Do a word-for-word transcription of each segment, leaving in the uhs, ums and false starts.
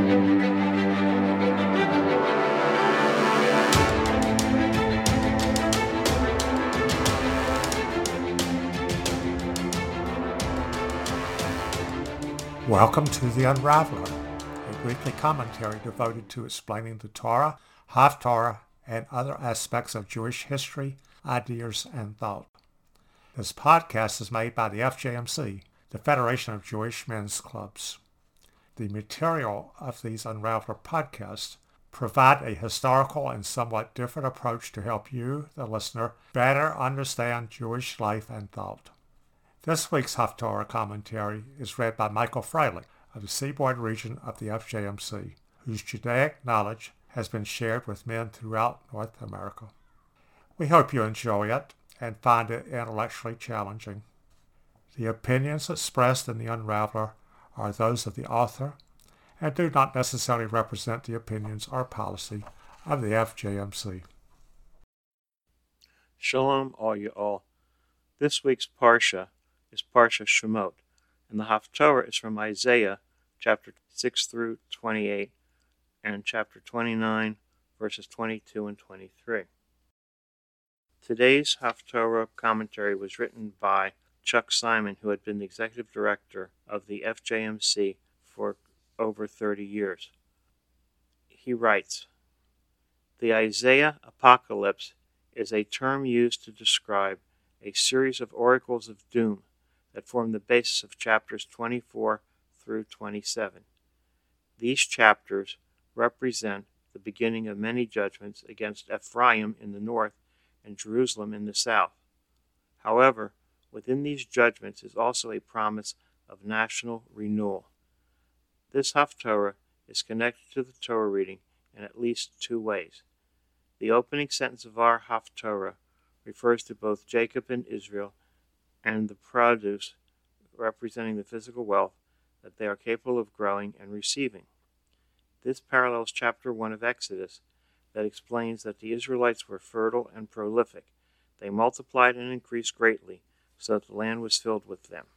Welcome to The Unraveler, a weekly commentary devoted to explaining the Torah, Haftarah, and other aspects of Jewish history, ideas, and thought. This podcast is made by the F J M C, the Federation of Jewish Men's Clubs. The material of these Unraveler podcasts provide a historical and somewhat different approach to help you, the listener, better understand Jewish life and thought. This week's Haftarah commentary is read by Michael Freilich of the Seaboard region of the F J M C, whose Judaic knowledge has been shared with men throughout North America. We hope you enjoy it and find it intellectually challenging. The opinions expressed in the Unraveler are those of the author and do not necessarily represent the opinions or policy of the F J M C. Shalom, all you all. This week's Parsha is Parsha Shemot, and the Haftarah is from Isaiah chapter six through twenty-eight and chapter twenty-nine verses twenty-two and twenty-three. Today's Haftarah commentary was written by Chuck Simon, who had been the executive director of the F J M C for over thirty years. He writes, "The Isaiah Apocalypse is a term used to describe a series of oracles of doom that form the basis of chapters twenty-four through twenty-seven. These chapters represent the beginning of many judgments against Ephraim in the north and Jerusalem in the south. However, within these judgments is also a promise of national renewal. This Haftarah is connected to the Torah reading in at least two ways. The opening sentence of our Haftarah refers to both Jacob and Israel and the produce representing the physical wealth that they are capable of growing and receiving. This parallels chapter one of Exodus that explains that the Israelites were fertile and prolific. They multiplied and increased greatly so that the land was filled with them.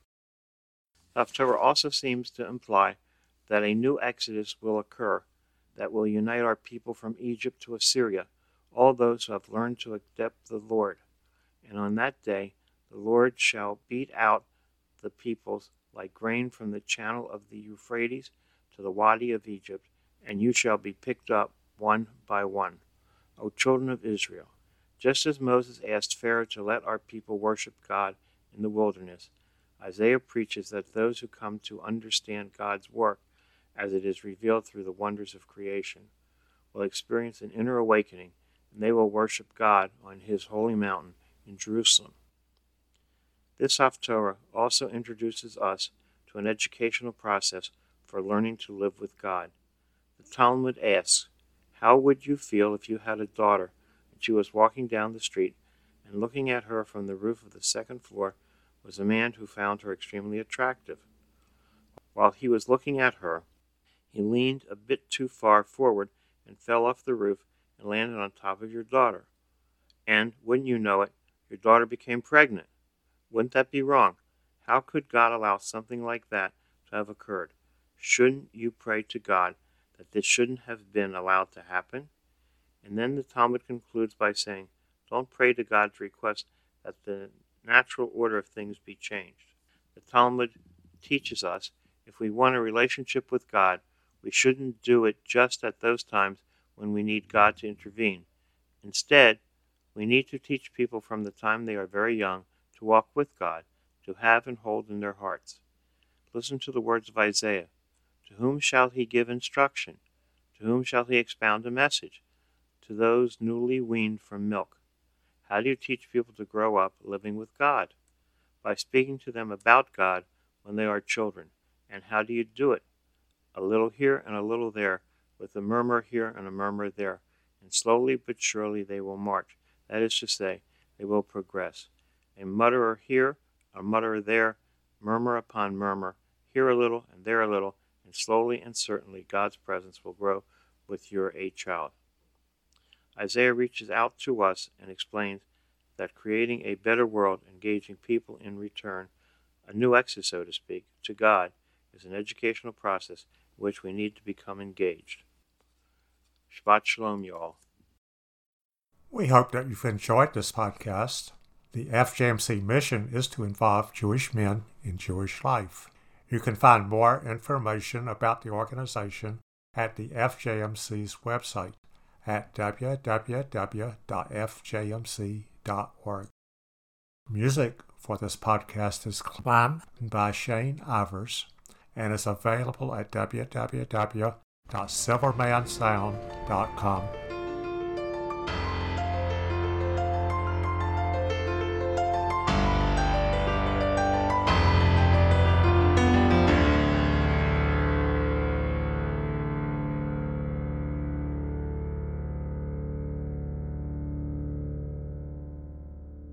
Haftarah also seems to imply that a new Exodus will occur that will unite our people from Egypt to Assyria, all those who have learned to accept the Lord. And on that day, the Lord shall beat out the peoples like grain from the channel of the Euphrates to the Wadi of Egypt, and you shall be picked up one by one. O children of Israel, just as Moses asked Pharaoh to let our people worship God in the wilderness, Isaiah preaches that those who come to understand God's work as it is revealed through the wonders of creation will experience an inner awakening, and they will worship God on his holy mountain in Jerusalem. This Haftarah also introduces us to an educational process for learning to live with God. The Talmud asks, how would you feel if you had a daughter and she was walking down the street and looking at her from the roof of the second floor was a man who found her extremely attractive? While he was looking at her, he leaned a bit too far forward and fell off the roof and landed on top of your daughter. And, wouldn't you know it, your daughter became pregnant. Wouldn't that be wrong? How could God allow something like that to have occurred? Shouldn't you pray to God that this shouldn't have been allowed to happen? And then the Talmud concludes by saying, don't pray to God's request that the natural order of things be changed. The Talmud teaches us if we want a relationship with God, we shouldn't do it just at those times when we need God to intervene. Instead, we need to teach people from the time they are very young to walk with God, to have and hold in their hearts. Listen to the words of Isaiah. To whom shall he give instruction? To whom shall he expound a message? To those newly weaned from milk. How do you teach people to grow up living with God? By speaking to them about God when they are children. And how do you do it? A little here and a little there, with a murmur here and a murmur there. And slowly but surely they will march. That is to say, they will progress. A mutterer here, a mutterer there, murmur upon murmur, here a little and there a little, and slowly and certainly God's presence will grow with your a child. Isaiah reaches out to us and explains that creating a better world, engaging people in return, a new exodus, so to speak, to God, is an educational process in which we need to become engaged. Shabbat Shalom, y'all. We hope that you've enjoyed this podcast. The F J M C mission is to involve Jewish men in Jewish life. You can find more information about the organization at the F J M C's website at w w w dot f j m c dot org. Music for this podcast is Climb by Shane Ivers and is available at w w w dot silverman sound dot com.